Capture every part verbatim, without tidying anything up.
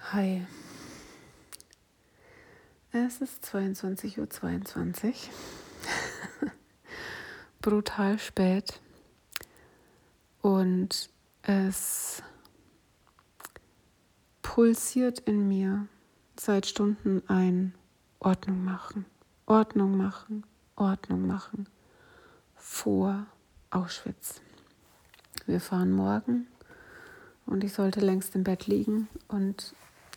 Hi, es ist zweiundzwanzig Uhr zweiundzwanzig, brutal spät und es pulsiert in mir seit Stunden ein Ordnung machen, Ordnung machen, Ordnung machen vor Auschwitz. Wir fahren morgen und ich sollte längst im Bett liegen und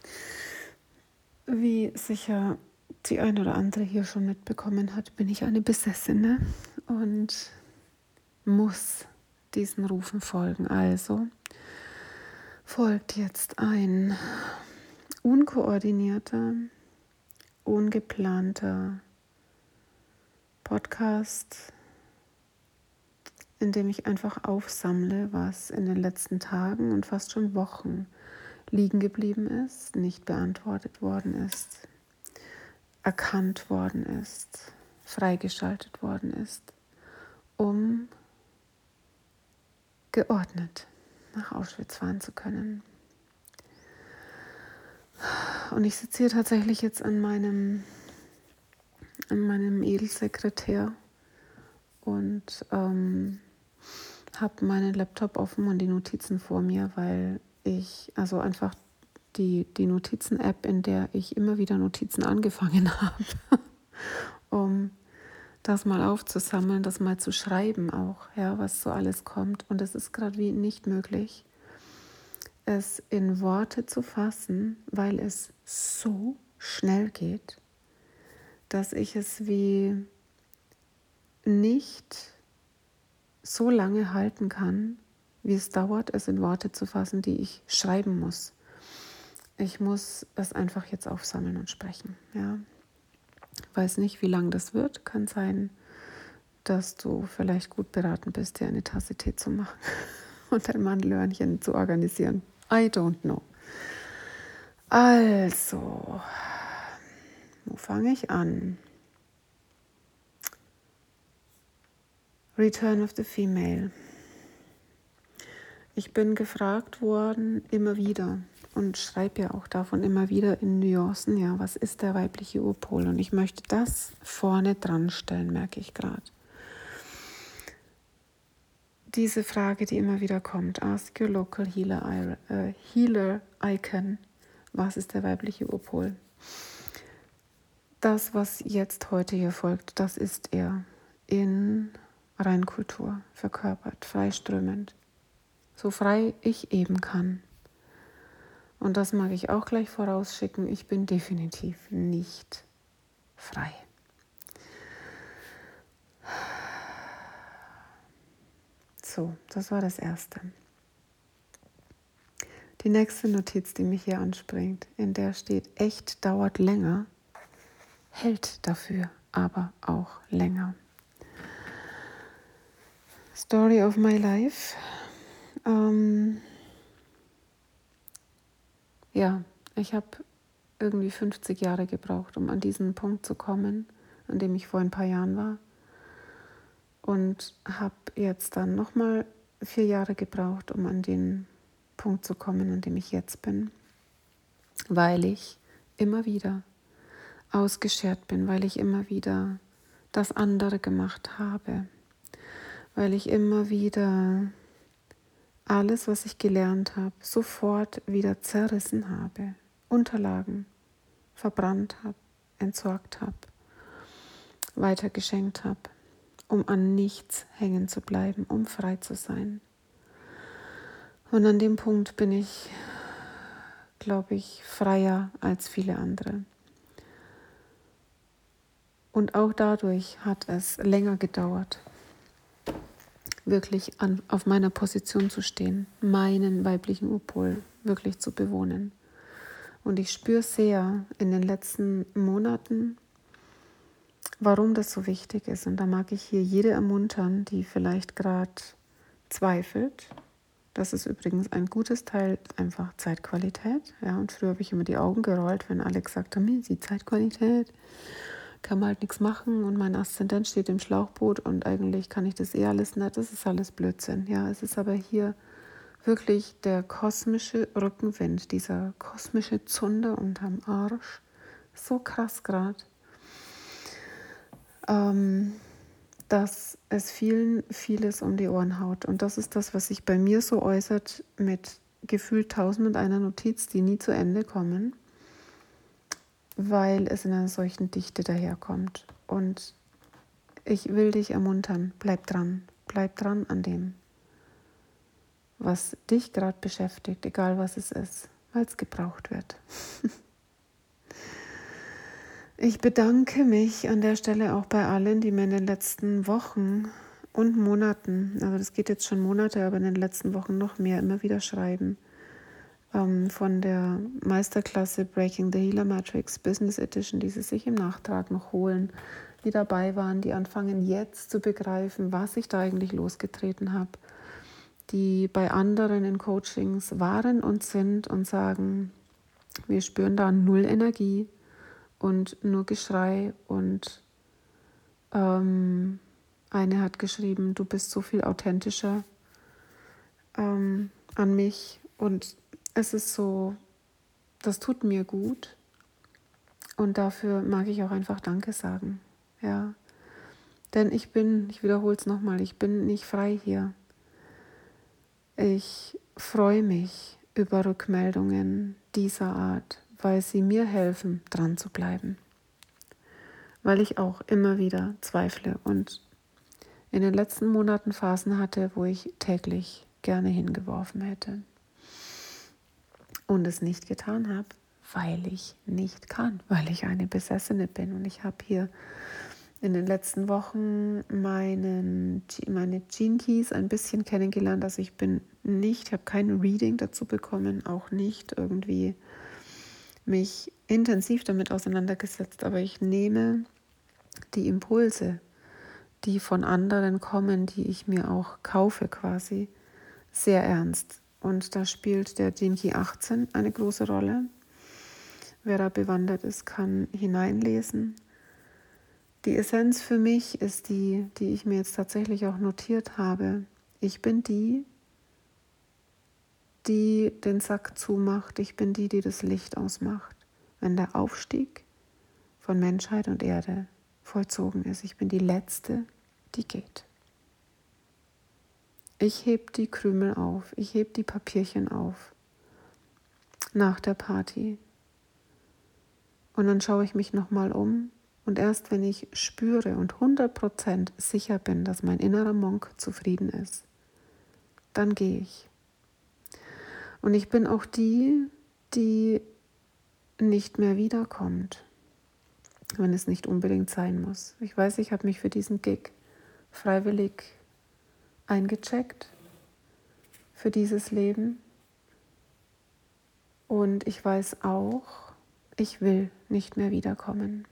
wie sicher die ein oder andere hier schon mitbekommen hat, bin ich eine Besessene und muss diesen Rufen folgen. Also folgt jetzt ein unkoordinierter, ungeplanter Podcast, in dem ich einfach aufsammle, was in den letzten Tagen und fast schon Wochen liegen geblieben ist, nicht beantwortet worden ist, erkannt worden ist, freigeschaltet worden ist, um geordnet nach Auschwitz fahren zu können. Und ich sitze hier tatsächlich jetzt an meinem, an meinem Edelsekretär und ähm, habe meinen Laptop offen und die Notizen vor mir, weil ich, also einfach die, die Notizen-App, in der ich immer wieder Notizen angefangen habe, um das mal aufzusammeln, das mal zu schreiben auch, ja, was so alles kommt. Und es ist gerade wie nicht möglich, es in Worte zu fassen, weil es so schnell geht, dass ich es wie nicht so lange halten kann, wie es dauert, es in Worte zu fassen, die ich schreiben muss. Ich muss es einfach jetzt aufsammeln und sprechen. Ja. Ich weiß nicht, wie lang das wird. Kann sein, dass du vielleicht gut beraten bist, dir eine Tasse Tee zu machen und ein Mandelhörnchen zu organisieren. I don't know. Also, wo fange ich an? Return of the Female. Ich bin gefragt worden, immer wieder, und schreibe ja auch davon immer wieder in Nuancen, ja, was ist der weibliche Urpol? Und ich möchte das vorne dran stellen, merke ich gerade. Diese Frage, die immer wieder kommt, ask your local healer, äh, healer icon, was ist der weibliche Urpol? Das, was jetzt heute hier folgt, das ist er in Reinkultur, verkörpert, freiströmend, so frei ich eben kann. Und das mag ich auch gleich vorausschicken, ich bin definitiv nicht frei. So, das war das Erste. Die nächste Notiz, die mich hier anspringt, in der steht, echt dauert länger, hält dafür aber auch länger. Story of my life. Ähm, ja, ich habe irgendwie fünfzig Jahre gebraucht, um an diesen Punkt zu kommen, an dem ich vor ein paar Jahren war. Und habe jetzt dann nochmal vier Jahre gebraucht, um an den Punkt zu kommen, an dem ich jetzt bin. Weil ich immer wieder ausgeschert bin, weil ich immer wieder das andere gemacht habe. Weil ich immer wieder alles, was ich gelernt habe, sofort wieder zerrissen habe, Unterlagen verbrannt habe, entsorgt habe, weitergeschenkt habe, um an nichts hängen zu bleiben, um frei zu sein. Und an dem Punkt bin ich, glaube ich, freier als viele andere. Und auch dadurch hat es länger gedauert, wirklich an, auf meiner Position zu stehen, meinen weiblichen Urpol wirklich zu bewohnen. Und ich spüre sehr in den letzten Monaten, warum das so wichtig ist. Und da mag ich hier jede ermuntern, die vielleicht gerade zweifelt. Das ist übrigens ein gutes Teil, einfach Zeitqualität. Ja, und früher habe ich immer die Augen gerollt, wenn Alex gesagt hat, die Zeitqualität, kann man halt nichts machen und mein Aszendent steht im Schlauchboot und eigentlich kann ich das eh alles nicht. Das ist alles Blödsinn. Ja, es ist aber hier wirklich der kosmische Rückenwind, dieser kosmische Zunder unterm Arsch, so krass gerade, ähm, dass es vielen vieles um die Ohren haut. Und das ist das, was sich bei mir so äußert mit gefühlt tausend und einer Notiz, die nie zu Ende kommen, weil es in einer solchen Dichte daherkommt. Und ich will dich ermuntern, bleib dran, bleib dran an dem, was dich gerade beschäftigt, egal was es ist, weil es gebraucht wird. Ich bedanke mich an der Stelle auch bei allen, die mir in den letzten Wochen und Monaten, also das geht jetzt schon Monate, aber in den letzten Wochen noch mehr, immer wieder schreiben, ähm, von der Meisterklasse Breaking the Healer Matrix Business Edition, die sie sich im Nachtrag noch holen, die dabei waren, die anfangen jetzt zu begreifen, was ich da eigentlich losgetreten habe, die bei anderen in Coachings waren und sind und sagen, wir spüren da null Energie und nur Geschrei. Und ähm, eine hat geschrieben, du bist so viel authentischer ähm, an mich. Und es ist so, das tut mir gut. Und dafür mag ich auch einfach Danke sagen. Ja. Denn ich bin, ich wiederhole es nochmal, ich bin nicht frei hier. Ich freue mich über Rückmeldungen dieser Art, weil sie mir helfen, dran zu bleiben. Weil ich auch immer wieder zweifle und in den letzten Monaten Phasen hatte, wo ich täglich gerne hingeworfen hätte und es nicht getan habe, weil ich nicht kann, weil ich eine Besessene bin. Und ich habe hier in den letzten Wochen meinen, meine Gene Keys ein bisschen kennengelernt. Also ich bin nicht, ich habe kein Reading dazu bekommen, auch nicht irgendwie mich intensiv damit auseinandergesetzt, aber ich nehme die Impulse, die von anderen kommen, die ich mir auch kaufe quasi, sehr ernst. Und da spielt der Gene Key achtzehn eine große Rolle. Wer da bewandert ist, kann hineinlesen. Die Essenz für mich ist die, die ich mir jetzt tatsächlich auch notiert habe. Ich bin die, die den Sack zumacht. Ich bin die, die das Licht ausmacht, wenn der Aufstieg von Menschheit und Erde vollzogen ist. Ich bin die Letzte, die geht. Ich heb die Krümel auf, ich heb die Papierchen auf nach der Party. Und dann schaue ich mich nochmal um und erst wenn ich spüre und hundert Prozent sicher bin, dass mein innerer Monk zufrieden ist, dann gehe ich. Und ich bin auch die, die nicht mehr wiederkommt, wenn es nicht unbedingt sein muss. Ich weiß, ich habe mich für diesen Gig freiwillig eingecheckt, für dieses Leben. Und ich weiß auch, ich will nicht mehr wiederkommen.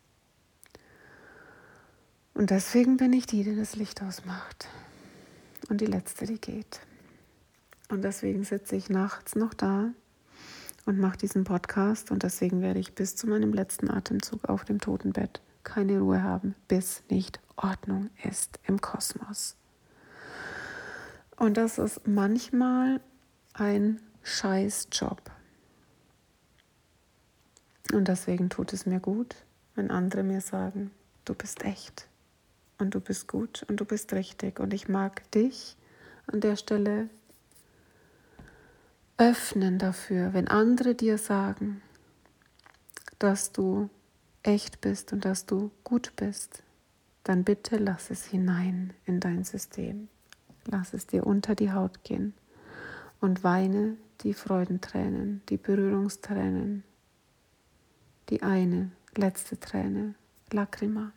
Und deswegen bin ich die, die das Licht ausmacht. Und die Letzte, die geht. Und deswegen sitze ich nachts noch da und mache diesen Podcast. Und deswegen werde ich bis zu meinem letzten Atemzug auf dem Totenbett keine Ruhe haben, bis nicht Ordnung ist im Kosmos. Und das ist manchmal ein Scheißjob. Und deswegen tut es mir gut, wenn andere mir sagen, du bist echt und du bist gut und du bist richtig. Und ich mag dich an der Stelle öffnen dafür, wenn andere dir sagen, dass du echt bist und dass du gut bist, dann bitte lass es hinein in dein System. Lass es dir unter die Haut gehen und weine die Freudentränen, die Berührungstränen, die eine letzte Träne, Lacrima.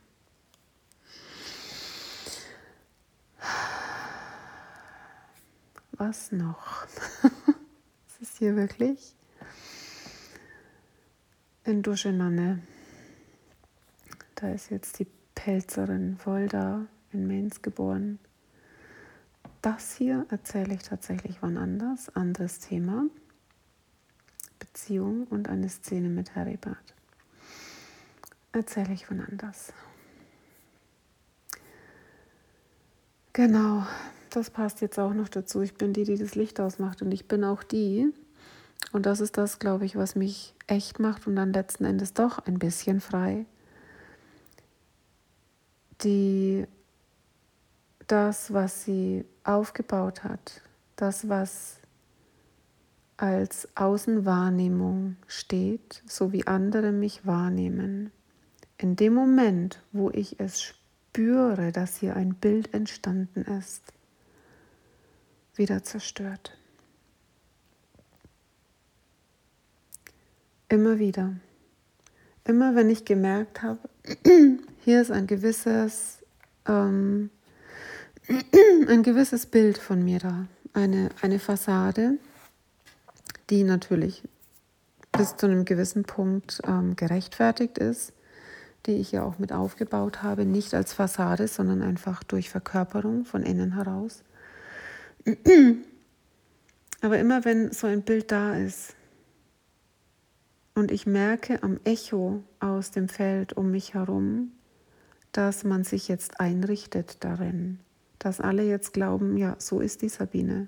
Was noch? Es ist hier wirklich in Duschenanne. Da ist jetzt die Pelzerin Volda in Mainz geboren. Das hier erzähle ich tatsächlich wann anders. Anderes Thema. Beziehung und eine Szene mit Heribert. Erzähle ich wann anders. Genau. das passt jetzt auch noch dazu. Ich bin die, die das Licht ausmacht und ich bin auch die, und das ist das, glaube ich, was mich echt macht und dann letzten Endes doch ein bisschen frei, die das, was sie aufgebaut hat, das, was als Außenwahrnehmung steht, so wie andere mich wahrnehmen, in dem Moment, wo ich es spüre, dass hier ein Bild entstanden ist, wieder zerstört. Immer wieder. Immer wenn ich gemerkt habe, hier ist ein gewisses, ähm, ein gewisses Bild von mir da, eine, eine Fassade, die natürlich bis zu einem gewissen Punkt ähm, gerechtfertigt ist, die ich ja auch mit aufgebaut habe, nicht als Fassade, sondern einfach durch Verkörperung von innen heraus. Aber immer wenn so ein Bild da ist und ich merke am Echo aus dem Feld um mich herum, dass man sich jetzt einrichtet darin, dass alle jetzt glauben, ja, so ist die Sabine,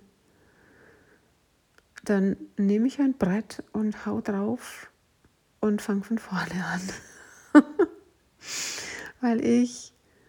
dann nehme ich ein Brett und hau drauf und fange von vorne an. Weil ich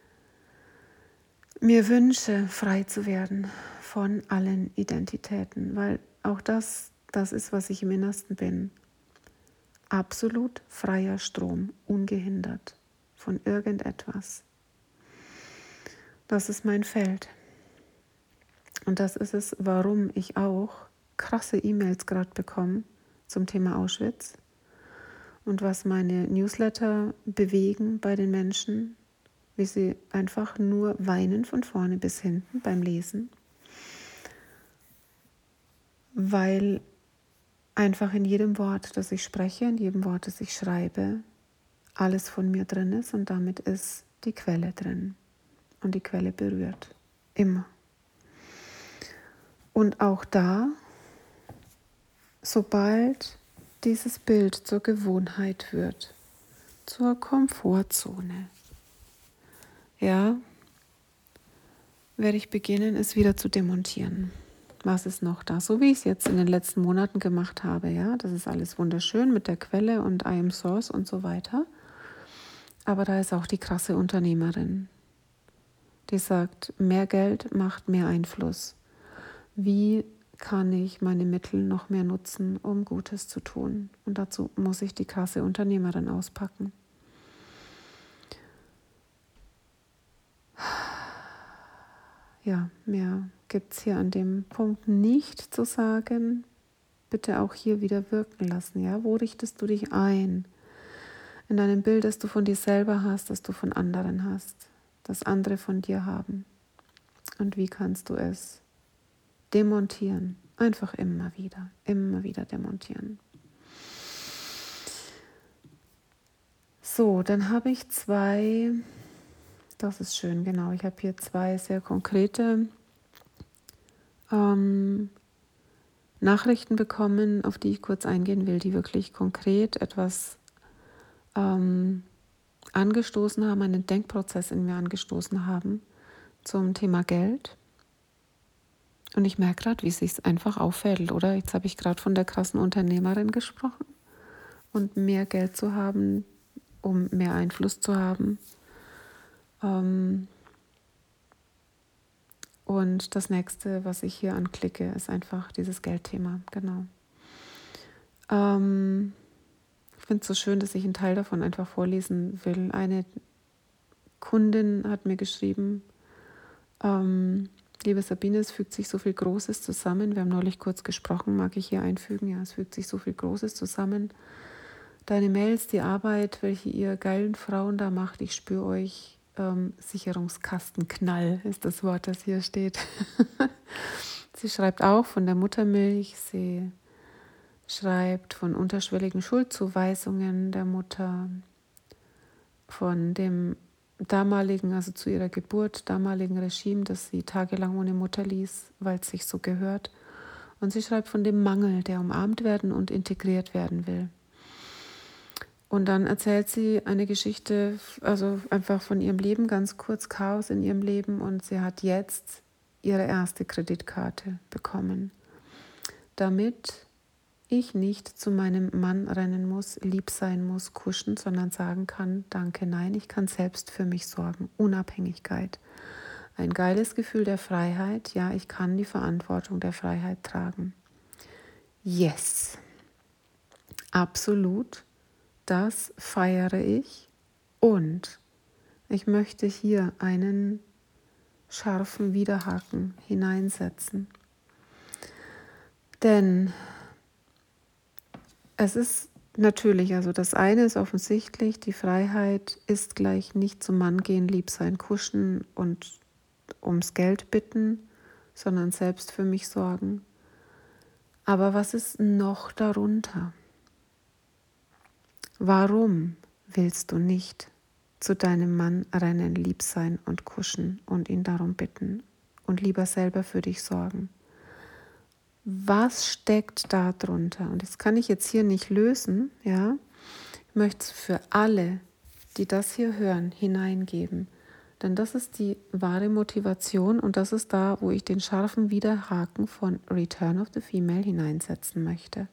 mir wünsche, frei zu werden von allen Identitäten, weil auch das, das ist, was ich im Innersten bin. Absolut freier Strom, ungehindert von irgendetwas. Das ist mein Feld. Und das ist es, warum ich auch krasse E-Mails gerade bekomme zum Thema Auschwitz und was meine Newsletter bewegen bei den Menschen, wie sie einfach nur weinen von vorne bis hinten beim Lesen, weil einfach in jedem Wort, das ich spreche, in jedem Wort, das ich schreibe, alles von mir drin ist und damit ist die Quelle drin und die Quelle berührt, immer. Und auch da, sobald dieses Bild zur Gewohnheit wird, zur Komfortzone, ja, werde ich beginnen, es wieder zu demontieren. Was ist noch da? So wie ich es jetzt in den letzten Monaten gemacht habe, ja, das ist alles wunderschön mit der Quelle und I am Source und so weiter. Aber da ist auch die krasse Unternehmerin, die sagt, mehr Geld macht mehr Einfluss. Wie kann ich meine Mittel noch mehr nutzen, um Gutes zu tun? Und dazu muss ich die krasse Unternehmerin auspacken. Ja, mehr gibt es hier an dem Punkt nicht zu sagen. Bitte auch hier wieder wirken lassen. Ja? Wo richtest du dich ein? In deinem Bild, das du von dir selber hast, das du von anderen hast, das andere von dir haben. Und wie kannst du es demontieren? Einfach immer wieder, immer wieder demontieren. So, dann habe ich zwei, das ist schön, genau, ich habe hier zwei sehr konkrete ähm, Nachrichten bekommen, auf die ich kurz eingehen will, die wirklich konkret etwas ähm, angestoßen haben, einen Denkprozess in mir angestoßen haben zum Thema Geld. Und ich merke gerade, wie es sich einfach auffällt, oder? Jetzt habe ich gerade von der krassen Unternehmerin gesprochen und mehr Geld zu haben, um mehr Einfluss zu haben. Ähm und das nächste, was ich hier anklicke, ist einfach dieses Geldthema, genau. Ähm ich finde es so schön, dass ich einen Teil davon einfach vorlesen will. Eine Kundin hat mir geschrieben, ähm, liebe Sabine, es fügt sich so viel Großes zusammen. Wir haben neulich kurz gesprochen, mag ich hier einfügen. Ja, es fügt sich so viel Großes zusammen. Deine Mails, die Arbeit, welche ihr geilen Frauen da macht, ich spüre euch. Ähm, Sicherungskastenknall ist das Wort, das hier steht. Sie schreibt auch von der Muttermilch. Sie schreibt von unterschwelligen Schuldzuweisungen der Mutter, von dem damaligen, also zu ihrer Geburt, damaligen Regime, das sie tagelang ohne Mutter ließ, weil es sich so gehört. Und sie schreibt von dem Mangel, der umarmt werden und integriert werden will. Und dann erzählt sie eine Geschichte, also einfach von ihrem Leben, ganz kurz Chaos in ihrem Leben. Und sie hat jetzt ihre erste Kreditkarte bekommen, damit ich nicht zu meinem Mann rennen muss, lieb sein muss, kuschen, sondern sagen kann, danke, nein, ich kann selbst für mich sorgen. Unabhängigkeit. Ein geiles Gefühl der Freiheit. Ja, ich kann die Verantwortung der Freiheit tragen. Yes. Absolut. Das feiere ich. Und ich möchte hier einen scharfen Widerhaken hineinsetzen. Denn es ist natürlich, also das eine ist offensichtlich, die Freiheit ist gleich nicht zum Mann gehen, lieb sein, kuschen und ums Geld bitten, sondern selbst für mich sorgen. Aber was ist noch darunter? Warum willst du nicht zu deinem Mann rennen, lieb sein und kuschen und ihn darum bitten und lieber selber für dich sorgen? Was steckt da drunter? Und das kann ich jetzt hier nicht lösen, ja. Ich möchte es für alle, die das hier hören, hineingeben. Denn das ist die wahre Motivation und das ist da, wo ich den scharfen Widerhaken von Return of the Female hineinsetzen möchte.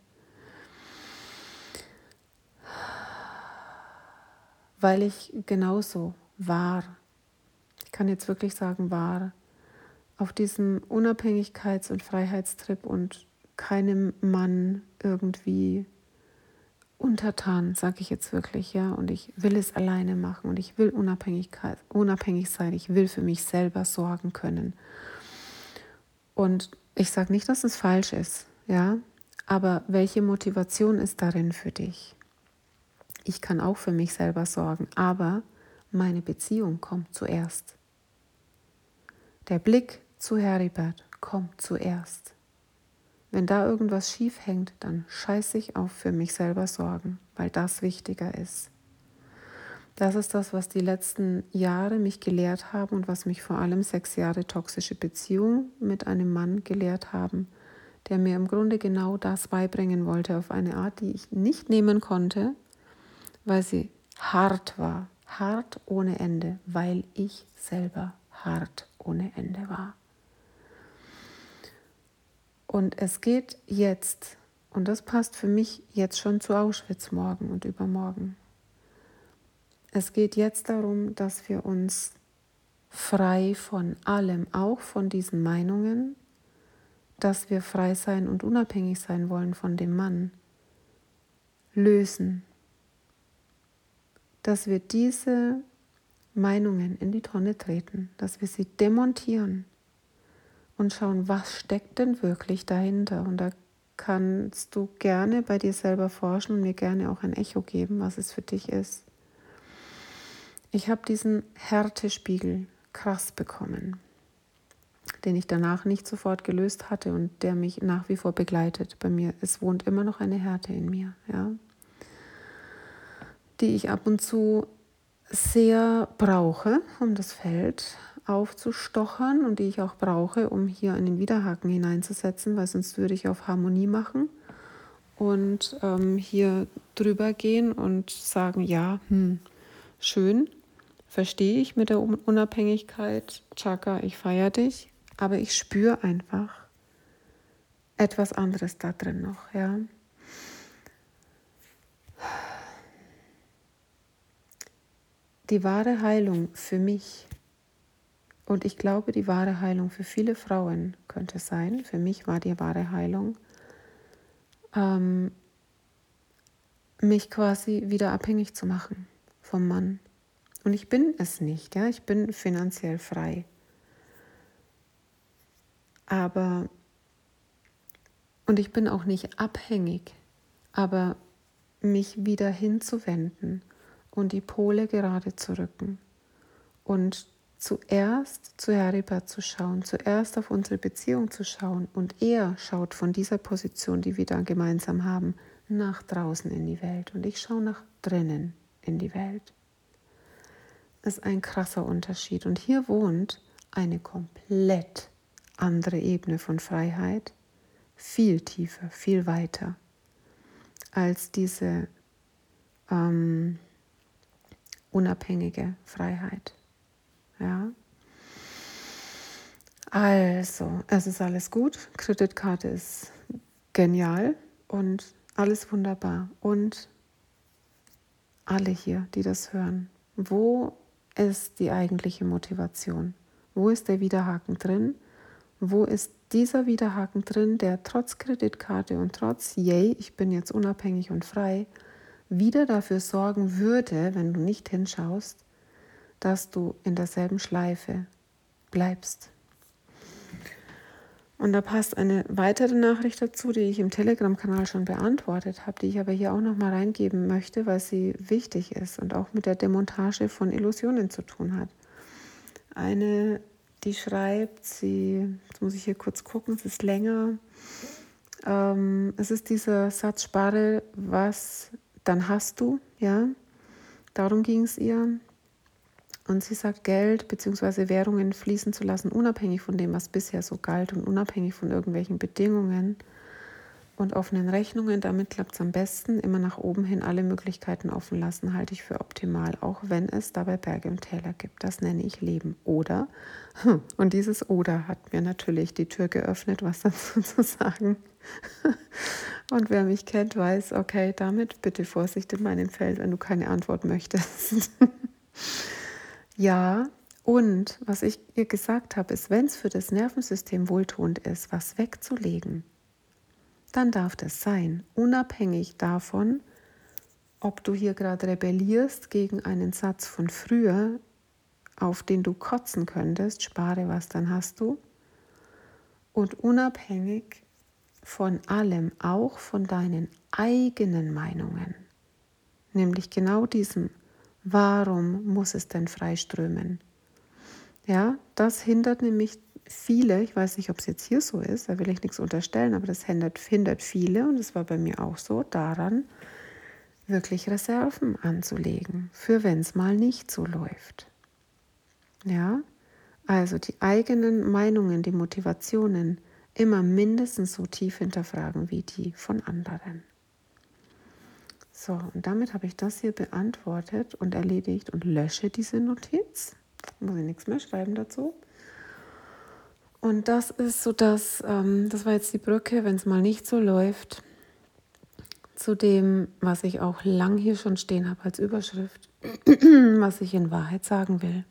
Weil ich genauso war, ich kann jetzt wirklich sagen war, auf diesem Unabhängigkeits- und Freiheitstrip und keinem Mann irgendwie untertan, sage ich jetzt wirklich, ja, und ich will es alleine machen und ich will Unabhängigkeit, unabhängig sein, ich will für mich selber sorgen können. Und ich sage nicht, dass es falsch ist, ja, aber welche Motivation ist darin für dich? Ich kann auch für mich selber sorgen, aber meine Beziehung kommt zuerst. Der Blick zu Heribert kommt zuerst. Wenn da irgendwas schief hängt, dann scheiße ich auf für mich selber sorgen, weil das wichtiger ist. Das ist das, was die letzten Jahre mich gelehrt haben und was mich vor allem sechs Jahre toxische Beziehung mit einem Mann gelehrt haben, der mir im Grunde genau das beibringen wollte auf eine Art, die ich nicht nehmen konnte, weil sie hart war, hart ohne Ende, weil ich selber hart ohne Ende war. Und es geht jetzt, und das passt für mich jetzt schon zu Auschwitz morgen und übermorgen. Es geht jetzt darum, dass wir uns frei von allem, auch von diesen Meinungen, dass wir frei sein und unabhängig sein wollen von dem Mann, lösen. Dass wir diese Meinungen in die Tonne treten, dass wir sie demontieren und schauen, was steckt denn wirklich dahinter. Und da kannst du gerne bei dir selber forschen und mir gerne auch ein Echo geben, was es für dich ist. Ich habe diesen Härtespiegel krass bekommen, den ich danach nicht sofort gelöst hatte und der mich nach wie vor begleitet. Bei mir, es wohnt immer noch eine Härte in mir, ja, die ich ab und zu sehr brauche, um das Feld aufzustochern und die ich auch brauche, um hier einen Widerhaken hineinzusetzen, weil sonst würde ich auf Harmonie machen und ähm, hier drüber gehen und sagen, ja, hm, schön, verstehe ich mit der Unabhängigkeit, Chaka, ich feiere dich, aber ich spüre einfach etwas anderes da drin noch, ja. Die wahre Heilung für mich und ich glaube, die wahre Heilung für viele Frauen könnte sein, für mich war die wahre Heilung, ähm, mich quasi wieder abhängig zu machen vom Mann. Und ich bin es nicht, ja, ich bin finanziell frei. Aber, und ich bin auch nicht abhängig, aber mich wieder hinzuwenden und die Pole gerade zu rücken und zuerst zu Heribert zu schauen, zuerst auf unsere Beziehung zu schauen und er schaut von dieser Position, die wir da gemeinsam haben, nach draußen in die Welt und ich schaue nach drinnen in die Welt. Das ist ein krasser Unterschied und hier wohnt eine komplett andere Ebene von Freiheit, viel tiefer, viel weiter als diese ähm, unabhängige Freiheit. Ja? Also, es ist alles gut. Kreditkarte ist genial und alles wunderbar. Und alle hier, die das hören, wo ist die eigentliche Motivation? Wo ist der Widerhaken drin? Wo ist dieser Widerhaken drin, der trotz Kreditkarte und trotz, yay, ich bin jetzt unabhängig und frei, wieder dafür sorgen würde, wenn du nicht hinschaust, dass du in derselben Schleife bleibst? Und da passt eine weitere Nachricht dazu, die ich im Telegram-Kanal schon beantwortet habe, die ich aber hier auch nochmal reingeben möchte, weil sie wichtig ist und auch mit der Demontage von Illusionen zu tun hat. Eine, die schreibt, sie, jetzt muss ich hier kurz gucken, es ist länger, ähm, es ist dieser Satz, spare was, dann hast du, ja, darum ging es ihr. Und sie sagt, Geld bzw. Währungen fließen zu lassen, unabhängig von dem, was bisher so galt und unabhängig von irgendwelchen Bedingungen und offenen Rechnungen. Damit klappt es am besten. Immer nach oben hin alle Möglichkeiten offen lassen, halte ich für optimal, auch wenn es dabei Berge und Täler gibt. Das nenne ich Leben. Oder, und dieses Oder hat mir natürlich die Tür geöffnet, was dazu zu sagen. Und wer mich kennt, weiß, okay, damit bitte Vorsicht in meinem Feld, wenn du keine Antwort möchtest. Ja, und was ich ihr gesagt habe, ist, wenn es für das Nervensystem wohltuend ist, was wegzulegen, dann darf das sein, unabhängig davon, ob du hier gerade rebellierst gegen einen Satz von früher, auf den du kotzen könntest, spare was, dann hast du, und unabhängig von allem, auch von deinen eigenen Meinungen, nämlich genau diesem, warum muss es denn freiströmen? Ja, das hindert nämlich viele, ich weiß nicht, ob es jetzt hier so ist, da will ich nichts unterstellen, aber das hindert, hindert viele, und es war bei mir auch so, daran, wirklich Reserven anzulegen, für wenn es mal nicht so läuft. Ja, also die eigenen Meinungen, die Motivationen immer mindestens so tief hinterfragen wie die von anderen. So, und damit habe ich das hier beantwortet und erledigt und lösche diese Notiz. Muss ich nichts mehr schreiben dazu. Und das ist so das, ähm, das war jetzt die Brücke, wenn es mal nicht so läuft, zu dem, was ich auch lang hier schon stehen habe als Überschrift, was ich in Wahrheit sagen will.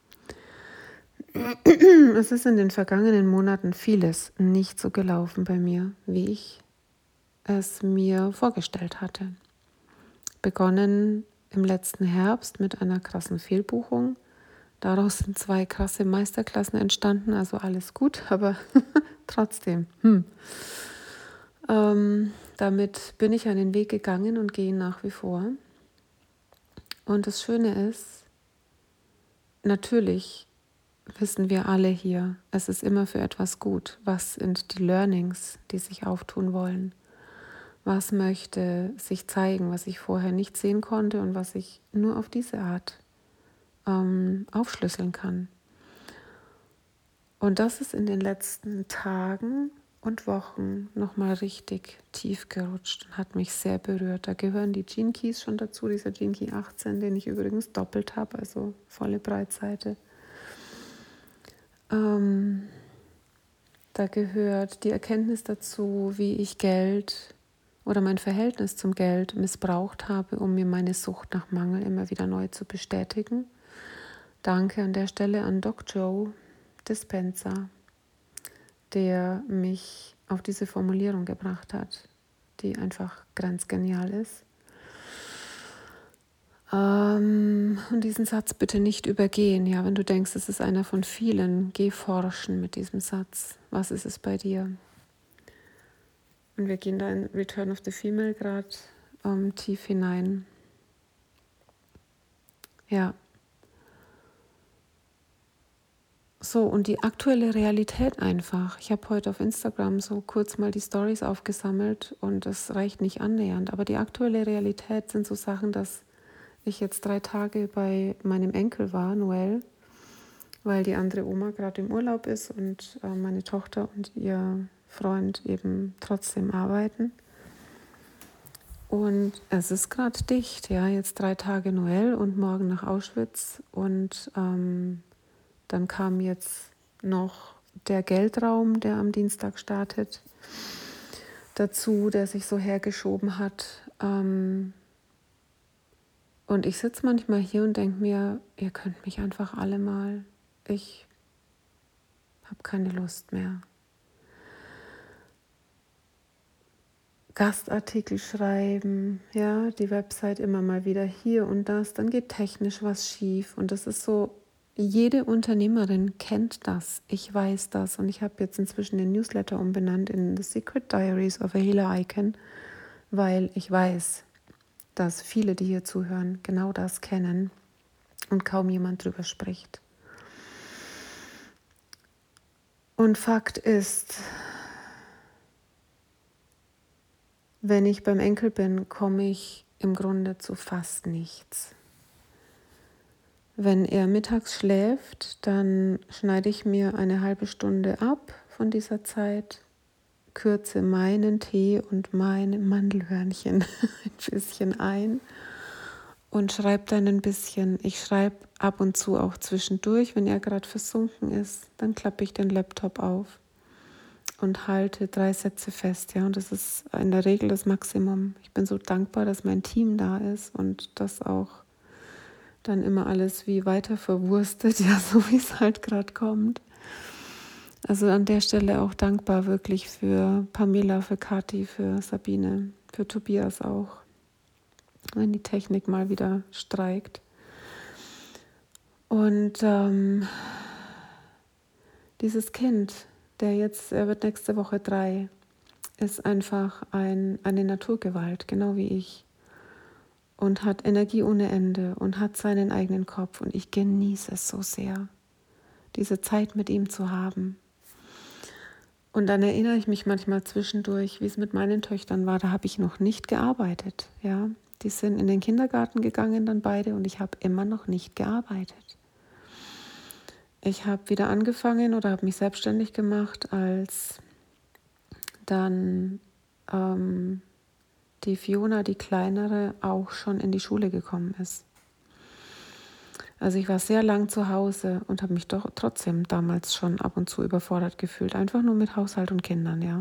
Es ist in den vergangenen Monaten vieles nicht so gelaufen bei mir, wie ich es mir vorgestellt hatte. Begonnen im letzten Herbst mit einer krassen Fehlbuchung. Daraus sind zwei krasse Meisterklassen entstanden, also alles gut, aber trotzdem. Hm. Ähm, damit bin ich einen Weg gegangen und gehe nach wie vor. Und das Schöne ist, natürlich wissen wir alle hier, es ist immer für etwas gut. Was sind die Learnings, die sich auftun wollen? Was möchte sich zeigen, was ich vorher nicht sehen konnte und was ich nur auf diese Art ähm, aufschlüsseln kann? Und das ist in den letzten Tagen und Wochen nochmal richtig tief gerutscht und hat mich sehr berührt. Da gehören die Gene Keys schon dazu, dieser Gene Key achtzehn, den ich übrigens doppelt habe, also volle Breitseite. Ähm, da gehört die Erkenntnis dazu, wie ich Geld oder mein Verhältnis zum Geld missbraucht habe, um mir meine Sucht nach Mangel immer wieder neu zu bestätigen. Danke an der Stelle an Doc Joe Dispenza, der mich auf diese Formulierung gebracht hat, die einfach grenzgenial ist. Ähm, und diesen Satz bitte nicht übergehen. Ja, wenn du denkst, es ist einer von vielen, geh forschen mit diesem Satz. Was ist es bei dir? Und wir gehen da in Return of the Female gerade ähm, tief hinein. Ja. So, und die aktuelle Realität einfach. Ich habe heute auf Instagram so kurz mal die Stories aufgesammelt und das reicht nicht annähernd. Aber die aktuelle Realität sind so Sachen, dass ich jetzt drei Tage bei meinem Enkel war, Noel, weil die andere Oma gerade im Urlaub ist und äh, meine Tochter und ihr Freund eben trotzdem arbeiten. Und es ist gerade dicht, ja, jetzt drei Tage Noel und morgen nach Auschwitz. Und ähm, dann kam jetzt noch der Geldraum, der am Dienstag startet, dazu, der sich so hergeschoben hat. Ähm, und ich sitze manchmal hier und denke mir, ihr könnt mich einfach alle mal, ich habe keine Lust mehr. Gastartikel schreiben, ja, die Website immer mal wieder hier und das, dann geht technisch was schief und das ist so, jede Unternehmerin kennt das, ich weiß das und ich habe jetzt inzwischen den Newsletter umbenannt in The Secret Diaries of a Healer Icon, weil ich weiß, dass viele, die hier zuhören, genau das kennen und kaum jemand drüber spricht. Und Fakt ist, wenn ich beim Enkel bin, komme ich im Grunde zu fast nichts. Wenn er mittags schläft, dann schneide ich mir eine halbe Stunde ab von dieser Zeit, kürze meinen Tee und meine Mandelhörnchen ein bisschen ein und schreibe dann ein bisschen. Ich schreibe ab und zu auch zwischendurch, wenn er gerade versunken ist, dann klappe ich den Laptop auf und halte drei Sätze fest. Ja, und das ist in der Regel das Maximum. Ich bin so dankbar, dass mein Team da ist und das auch dann immer alles wie weiter verwurstet, ja, so wie es halt gerade kommt. Also an der Stelle auch dankbar wirklich für Pamela, für Kathi, für Sabine, für Tobias auch, wenn die Technik mal wieder streikt. Und ähm, dieses Kind, der jetzt, er wird nächste Woche drei, ist einfach ein, eine Naturgewalt, genau wie ich. Und hat Energie ohne Ende und hat seinen eigenen Kopf. Und ich genieße es so sehr, diese Zeit mit ihm zu haben. Und dann erinnere ich mich manchmal zwischendurch, wie es mit meinen Töchtern war. Da habe ich noch nicht gearbeitet. Ja? Die sind in den Kindergarten gegangen, dann beide, und ich habe immer noch nicht gearbeitet. Ich habe wieder angefangen oder habe mich selbstständig gemacht, als dann ähm, die Fiona, die kleinere, auch schon in die Schule gekommen ist. Also ich war sehr lang zu Hause und habe mich doch trotzdem damals schon ab und zu überfordert gefühlt, einfach nur mit Haushalt und Kindern, ja.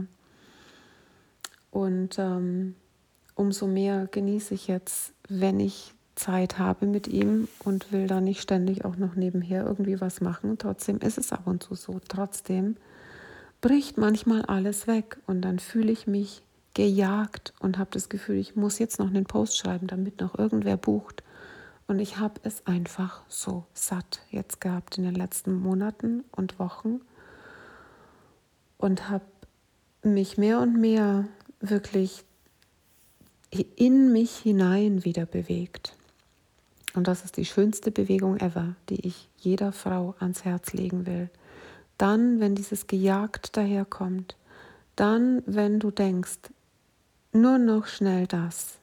Und ähm, umso mehr genieße ich jetzt, wenn ich Zeit habe mit ihm und will da nicht ständig auch noch nebenher irgendwie was machen. Trotzdem ist es ab und zu so. Trotzdem bricht manchmal alles weg und dann fühle ich mich gejagt und habe das Gefühl, ich muss jetzt noch einen Post schreiben, damit noch irgendwer bucht. Und ich habe es einfach so satt jetzt gehabt in den letzten Monaten und Wochen und habe mich mehr und mehr wirklich in mich hinein wieder bewegt. Und das ist die schönste Bewegung ever, die ich jeder Frau ans Herz legen will. Dann, wenn dieses gejagt daherkommt, dann, wenn du denkst, nur noch schnell das,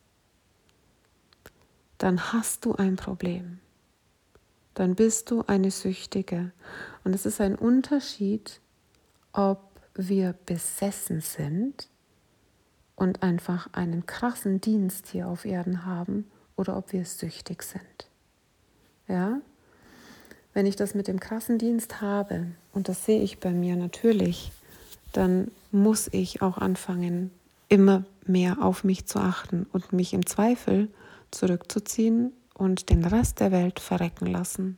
dann hast du ein Problem. Dann bist du eine Süchtige. Und es ist ein Unterschied, ob wir besessen sind und einfach einen krassen Dienst hier auf Erden haben oder ob wir süchtig sind. Ja? Wenn ich das mit dem krassen Dienst habe, und das sehe ich bei mir natürlich, dann muss ich auch anfangen, immer mehr auf mich zu achten und mich im Zweifel zurückzuziehen und den Rest der Welt verrecken lassen.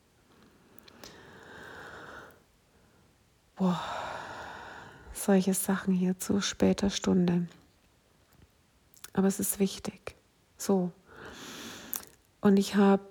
Boah, solche Sachen hier zu später Stunde. Aber es ist wichtig. So. Und ich habe,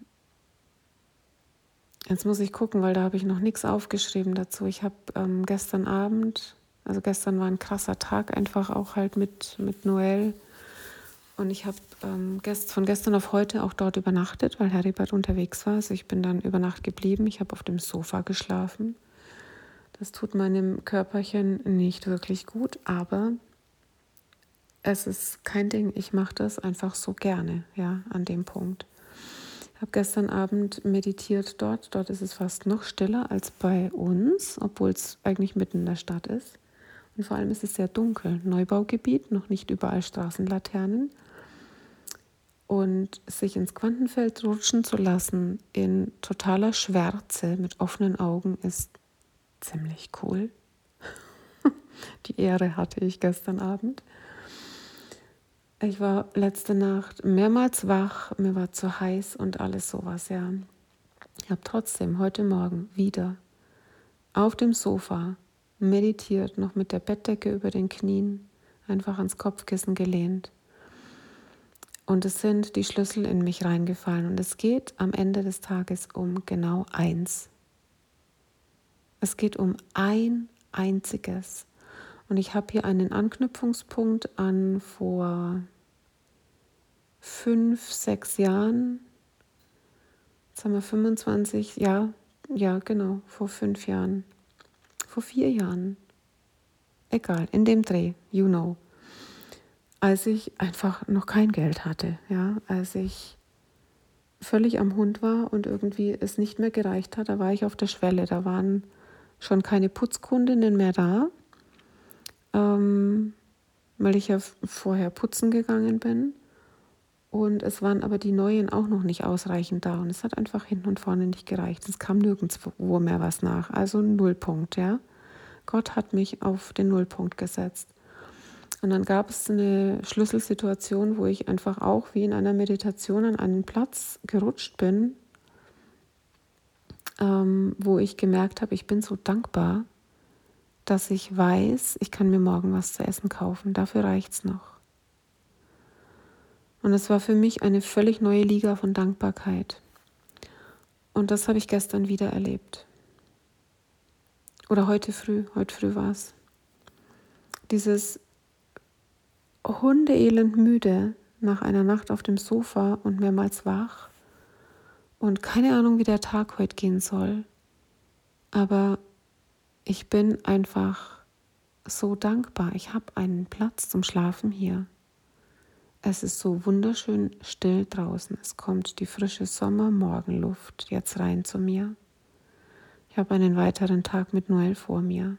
jetzt muss ich gucken, weil da habe ich noch nichts aufgeschrieben dazu. Ich habe ähm, gestern Abend, also gestern war ein krasser Tag, einfach auch halt mit, mit Noel. Und ich habe ähm, gest, von gestern auf heute auch dort übernachtet, weil Heribert unterwegs war. Also ich bin dann über Nacht geblieben. Ich habe auf dem Sofa geschlafen. Das tut meinem Körperchen nicht wirklich gut, aber es ist kein Ding. Ich mache das einfach so gerne, ja, an dem Punkt. Ich habe gestern Abend meditiert dort. Dort ist es fast noch stiller als bei uns, obwohl es eigentlich mitten in der Stadt ist. Und vor allem ist es sehr dunkel. Neubaugebiet, noch nicht überall Straßenlaternen. Und sich ins Quantenfeld rutschen zu lassen in totaler Schwärze mit offenen Augen ist ziemlich cool. Die Ehre hatte ich gestern Abend. Ich war letzte Nacht mehrmals wach, mir war zu heiß und alles sowas, ja. Ich habe trotzdem heute Morgen wieder auf dem Sofa meditiert, noch mit der Bettdecke über den Knien, einfach ans Kopfkissen gelehnt. Und es sind die Schlüssel in mich reingefallen. Und es geht am Ende des Tages um genau eins. Es geht um ein einziges. Und ich habe hier einen Anknüpfungspunkt an vor fünf, sechs Jahren. Jetzt haben wir fünfundzwanzig, ja, ja, genau, vor fünf Jahren. Vor vier Jahren. Egal, in dem Dreh, you know. Als ich einfach noch kein Geld hatte, ja, als ich völlig am Hund war und irgendwie es nicht mehr gereicht hat, da war ich auf der Schwelle, da waren schon keine Putzkundinnen mehr da, ähm, weil ich ja vorher putzen gegangen bin und es waren aber die Neuen auch noch nicht ausreichend da und es hat einfach hinten und vorne nicht gereicht, es kam nirgendwo mehr was nach, also Nullpunkt, ja. Gott hat mich auf den Nullpunkt gesetzt. Und dann gab es eine Schlüsselsituation, wo ich einfach auch wie in einer Meditation an einen Platz gerutscht bin, ähm, wo ich gemerkt habe, ich bin so dankbar, dass ich weiß, ich kann mir morgen was zu essen kaufen. Dafür reicht es noch. Und es war für mich eine völlig neue Liga von Dankbarkeit. Und das habe ich gestern wieder erlebt. Oder heute früh, heute früh war es. Dieses hundeelend müde nach einer Nacht auf dem Sofa und mehrmals wach und keine Ahnung, wie der Tag heute gehen soll. Aber ich bin einfach so dankbar. Ich habe einen Platz zum Schlafen hier. Es ist so wunderschön still draußen. Es kommt die frische Sommermorgenluft jetzt rein zu mir. Ich habe einen weiteren Tag mit Noel vor mir.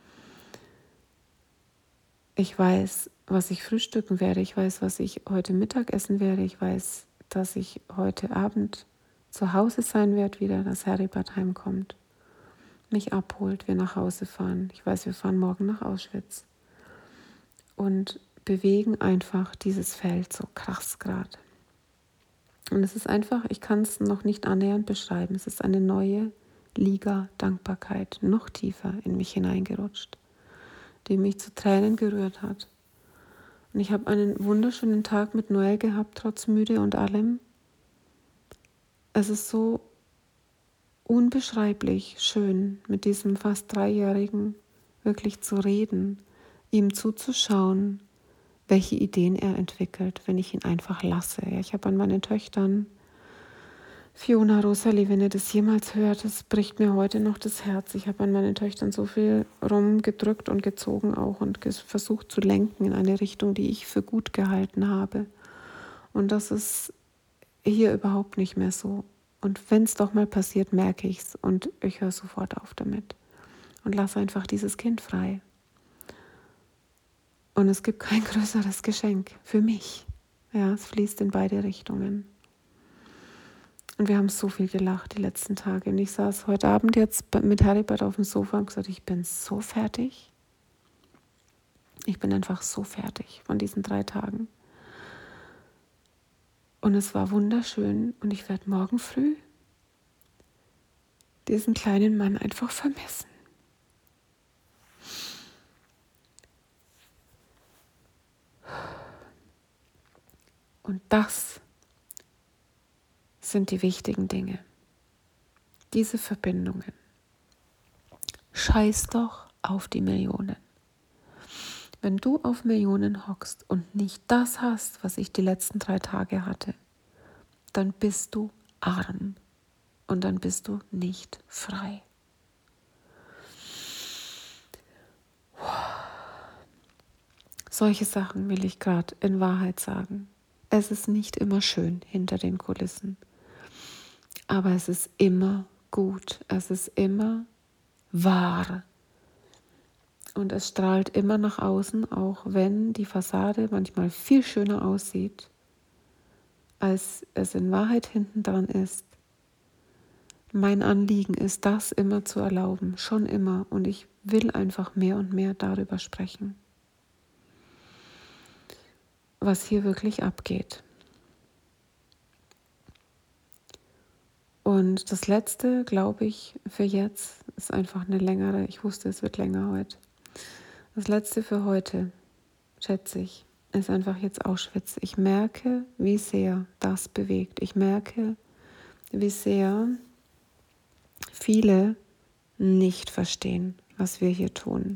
Ich weiß, was ich frühstücken werde. Ich weiß, was ich heute Mittag essen werde. Ich weiß, dass ich heute Abend zu Hause sein werde wieder, dass Heribert heimkommt, mich abholt, wir nach Hause fahren. Ich weiß, wir fahren morgen nach Auschwitz. Und bewegen einfach dieses Feld so krass gerade. Und es ist einfach, ich kann es noch nicht annähernd beschreiben, es ist eine neue Liga Dankbarkeit, noch tiefer in mich hineingerutscht, die mich zu Tränen gerührt hat. Und ich habe einen wunderschönen Tag mit Noel gehabt, trotz müde und allem. Es ist so unbeschreiblich schön, mit diesem fast Dreijährigen wirklich zu reden, ihm zuzuschauen, welche Ideen er entwickelt, wenn ich ihn einfach lasse. Ich habe an meinen Töchtern, Fiona, Rosalie, wenn ihr das jemals hört, das bricht mir heute noch das Herz. Ich habe an meinen Töchtern so viel rumgedrückt und gezogen auch und versucht zu lenken in eine Richtung, die ich für gut gehalten habe. Und das ist hier überhaupt nicht mehr so. Und wenn es doch mal passiert, merke ich es und ich höre sofort auf damit und lasse einfach dieses Kind frei. Und es gibt kein größeres Geschenk für mich. Ja, es fließt in beide Richtungen. Und wir haben so viel gelacht die letzten Tage. Und ich saß heute Abend jetzt mit Heribert auf dem Sofa und gesagt, ich bin so fertig. Ich bin einfach so fertig von diesen drei Tagen. Und es war wunderschön. Und ich werde morgen früh diesen kleinen Mann einfach vermissen. Und das sind die wichtigen Dinge. Diese Verbindungen. Scheiß doch auf die Millionen. Wenn du auf Millionen hockst und nicht das hast, was ich die letzten drei Tage hatte, dann bist du arm und dann bist du nicht frei. Solche Sachen will ich gerade in Wahrheit sagen. Es ist nicht immer schön hinter den Kulissen, aber es ist immer gut, es ist immer wahr und es strahlt immer nach außen, auch wenn die Fassade manchmal viel schöner aussieht, als es in Wahrheit hinten dran ist. Mein Anliegen ist, das immer zu erlauben, schon immer. Und ich will einfach mehr und mehr darüber sprechen, was hier wirklich abgeht. Und das Letzte, glaube ich, für jetzt, ist einfach eine längere, ich wusste, es wird länger heute. Das Letzte für heute, schätze ich, ist einfach jetzt Auschwitz. Ich merke, wie sehr das bewegt. Ich merke, wie sehr viele nicht verstehen, was wir hier tun.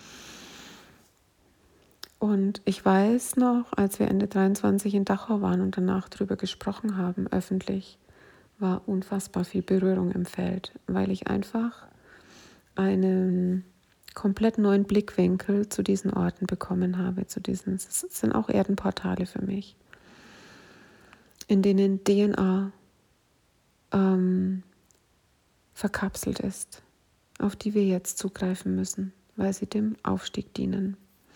Und ich weiß noch, als wir Ende dreiundzwanzig in Dachau waren und danach darüber gesprochen haben, öffentlich, war unfassbar viel Berührung im Feld, weil ich einfach einen komplett neuen Blickwinkel zu diesen Orten bekommen habe. Zu diesen, es sind auch Erdenportale für mich, in denen D N A ähm, verkapselt ist, auf die wir jetzt zugreifen müssen, weil sie dem Aufstieg dienen.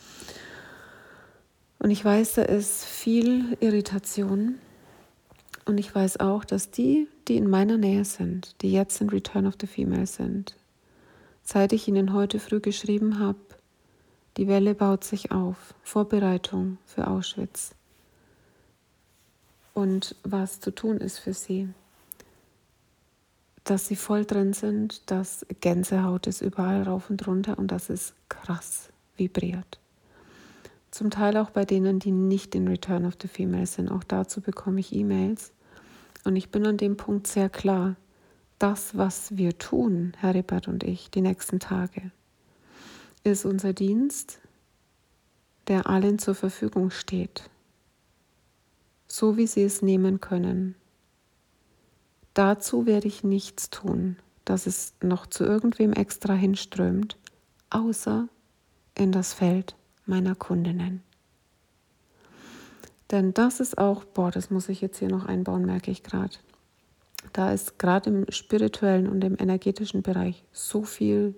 Und ich weiß, da ist viel Irritation. Und ich weiß auch, dass die, die in meiner Nähe sind, die jetzt in Return of the Female sind, seit ich ihnen heute früh geschrieben habe, die Welle baut sich auf, Vorbereitung für Auschwitz. Und was zu tun ist für sie, dass sie voll drin sind, dass Gänsehaut ist überall rauf und runter und dass es krass vibriert. Zum Teil auch bei denen, die nicht in Return of the Female sind. Auch dazu bekomme ich E-Mails. Und ich bin an dem Punkt sehr klar, das, was wir tun, Heribert und ich, die nächsten Tage, ist unser Dienst, der allen zur Verfügung steht, so wie sie es nehmen können. Dazu werde ich nichts tun, dass es noch zu irgendwem extra hinströmt, außer in das Feld meiner Kundinnen. Denn das ist auch, boah, das muss ich jetzt hier noch einbauen, merke ich gerade. Da ist gerade im spirituellen und im energetischen Bereich so viel,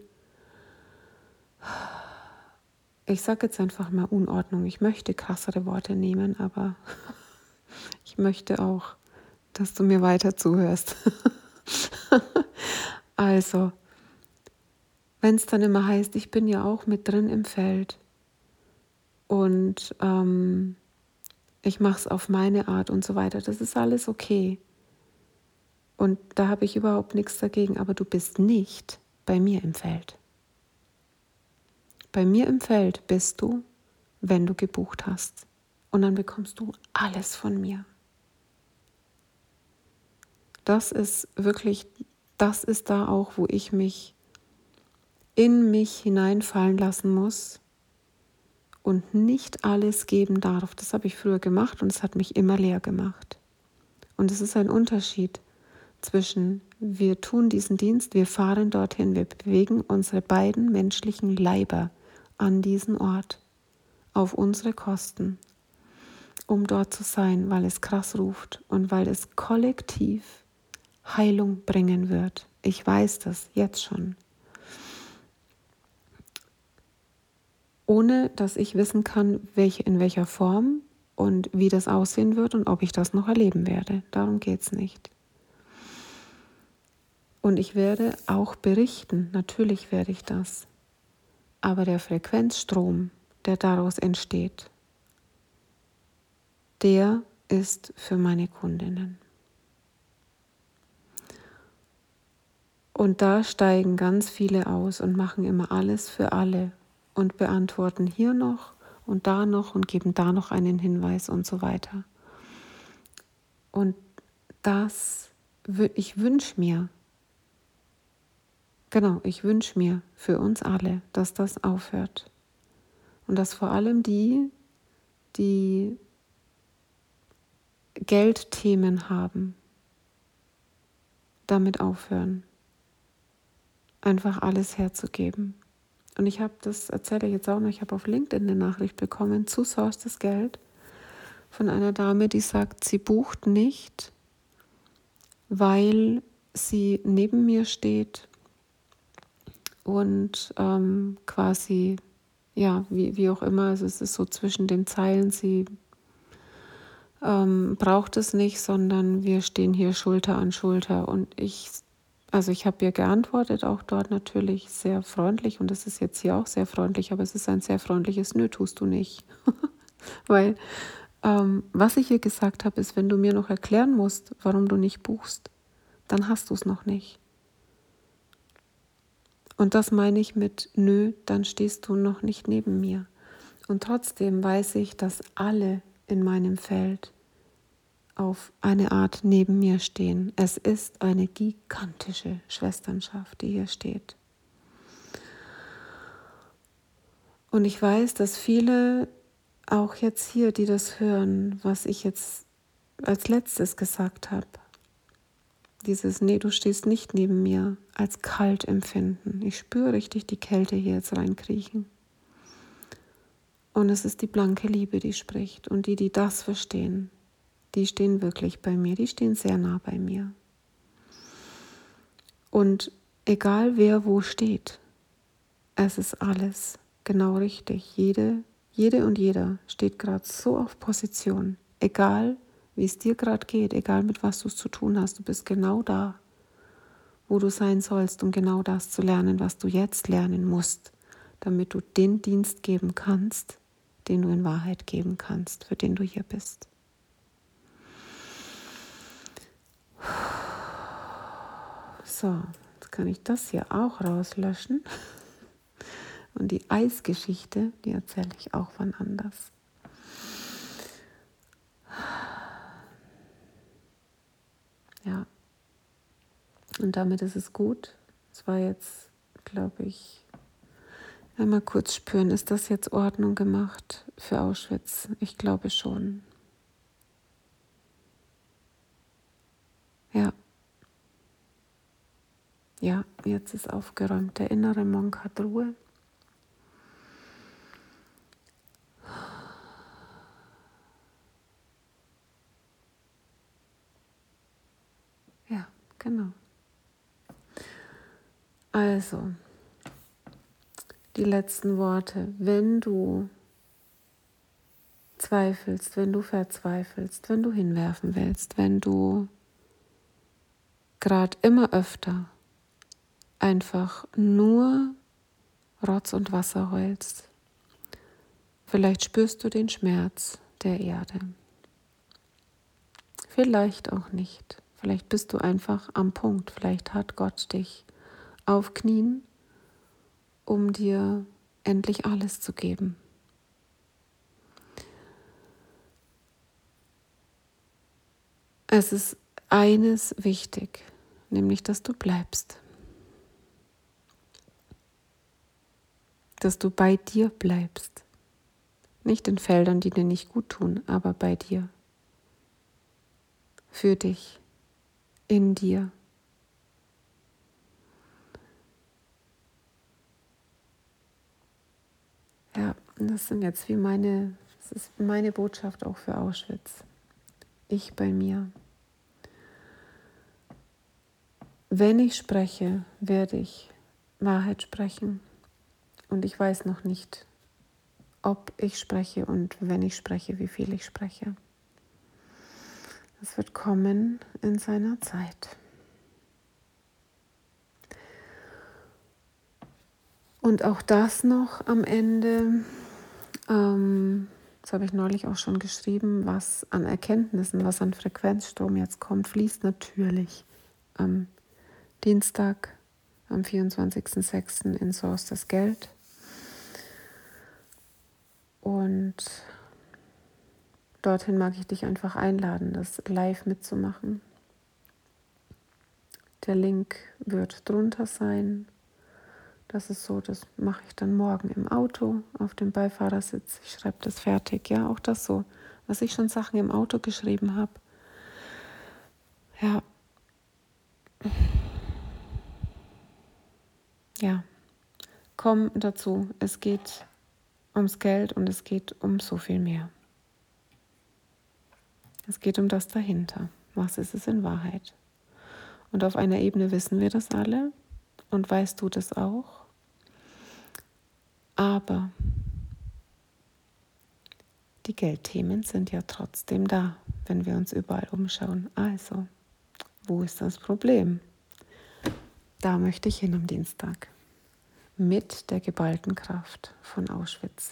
ich sage jetzt einfach mal Unordnung. Ich möchte krassere Worte nehmen, aber ich möchte auch, dass du mir weiter zuhörst. Also, wenn es dann immer heißt, ich bin ja auch mit drin im Feld und ähm, ich mache es auf meine Art und so weiter, das ist alles okay. Und da habe ich überhaupt nichts dagegen, aber du bist nicht bei mir im Feld. Bei mir im Feld bist du, wenn du gebucht hast. Und dann bekommst du alles von mir. Das ist wirklich, das ist da auch, wo ich mich in mich hineinfallen lassen muss und nicht alles geben darf. Das habe ich früher gemacht und es hat mich immer leer gemacht. Und es ist ein Unterschied zwischen, wir tun diesen Dienst, wir fahren dorthin, wir bewegen unsere beiden menschlichen Leiber an diesen Ort, auf unsere Kosten, um dort zu sein, weil es krass ruft und weil es kollektiv Heilung bringen wird. Ich weiß das jetzt schon. Ohne dass ich wissen kann, welche, in welcher Form und wie das aussehen wird und ob ich das noch erleben werde. Darum geht es nicht. Und ich werde auch berichten, natürlich werde ich das. Aber der Frequenzstrom, der daraus entsteht, der ist für meine Kundinnen. Und da steigen ganz viele aus und machen immer alles für alle und beantworten hier noch und da noch und geben da noch einen Hinweis und so weiter. Und das, ich wünsche mir, genau, ich wünsche mir für uns alle, dass das aufhört. Und dass vor allem die, die Geldthemen haben, damit aufhören, einfach alles herzugeben. Und ich habe, das erzähle ich jetzt auch noch, ich habe auf LinkedIn eine Nachricht bekommen zu Source des Geld von einer Dame, die sagt, sie bucht nicht, weil sie neben mir steht und ähm, quasi, ja, wie, wie auch immer, also es ist so zwischen den Zeilen, sie ähm, braucht es nicht, sondern wir stehen hier Schulter an Schulter und ich Also ich habe ihr geantwortet, auch dort natürlich sehr freundlich und es ist jetzt hier auch sehr freundlich, aber es ist ein sehr freundliches Nö, tust du nicht. Weil ähm, was ich ihr gesagt habe, ist, wenn du mir noch erklären musst, warum du nicht buchst, dann hast du es noch nicht. Und das meine ich mit Nö, dann stehst du noch nicht neben mir. Und trotzdem weiß ich, dass alle in meinem Feld auf eine Art neben mir stehen. Es ist eine gigantische Schwesternschaft, die hier steht. Und ich weiß, dass viele, auch jetzt hier, die das hören, was ich jetzt als letztes gesagt habe, dieses Nee, du stehst nicht neben mir, als kalt empfinden. Ich spüre richtig die Kälte hier jetzt reinkriechen. Und es ist die blanke Liebe, die spricht. Und die, die das verstehen, die stehen wirklich bei mir, die stehen sehr nah bei mir. Und egal wer wo steht, es ist alles genau richtig. Jede, jede und jeder steht gerade so auf Position. Egal, wie es dir gerade geht, egal mit was du es zu tun hast, du bist genau da, wo du sein sollst, um genau das zu lernen, was du jetzt lernen musst, damit du den Dienst geben kannst, den du in Wahrheit geben kannst, für den du hier bist. So, jetzt kann ich das hier auch rauslöschen. Und die Eisgeschichte, die erzähle ich auch wann anders. Ja. Und damit ist es gut. Es war jetzt, glaube ich, einmal kurz spüren, ist das jetzt Ordnung gemacht für Auschwitz? Ich glaube schon. Ja. Ja, jetzt ist aufgeräumt. Der innere Monk hat Ruhe. Ja, genau. Also, die letzten Worte. Wenn du zweifelst, wenn du verzweifelst, wenn du hinwerfen willst, wenn du gerade immer öfter einfach nur Rotz und Wasser heulst, vielleicht spürst du den Schmerz der Erde. Vielleicht auch nicht. Vielleicht bist du einfach am Punkt. Vielleicht hat Gott dich auf Knien, um dir endlich alles zu geben. Es ist eines wichtig, nämlich, dass du bleibst. Dass du bei dir bleibst. Nicht in Feldern, die dir nicht gut tun, aber bei dir. Für dich. In dir. Ja, das sind jetzt wie meine, das ist meine Botschaft auch für Auschwitz. Ich bei mir. Wenn ich spreche, werde ich Wahrheit sprechen. Und ich weiß noch nicht, ob ich spreche und wenn ich spreche, wie viel ich spreche. Es wird kommen in seiner Zeit. Und auch das noch am Ende, ähm, das habe ich neulich auch schon geschrieben, was an Erkenntnissen, was an Frequenzstrom jetzt kommt, fließt natürlich am Dienstag, am vierundzwanzigsten sechsten in Source das Geld. Und dorthin mag ich dich einfach einladen, das live mitzumachen. Der Link wird drunter sein. Das ist so, das mache ich dann morgen im Auto auf dem Beifahrersitz. Ich schreibe das fertig, ja, auch das so, was ich schon Sachen im Auto geschrieben habe. Ja. Ja, komm dazu. Es geht ums Geld und es geht um so viel mehr. Es geht um das dahinter. Was ist es in Wahrheit? Und auf einer Ebene wissen wir das alle und weißt du das auch. Aber die Geldthemen sind ja trotzdem da, wenn wir uns überall umschauen. Also, wo ist das Problem? da möchte ich hin am Dienstag. Mit der geballten Kraft von Auschwitz.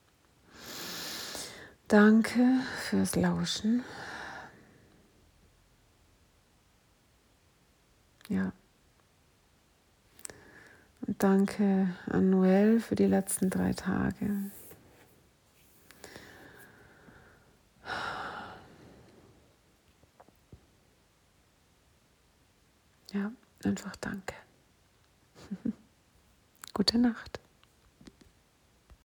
Danke fürs Lauschen. Ja. Und danke an Noel für die letzten drei Tage. Ja, einfach danke. Gute Nacht.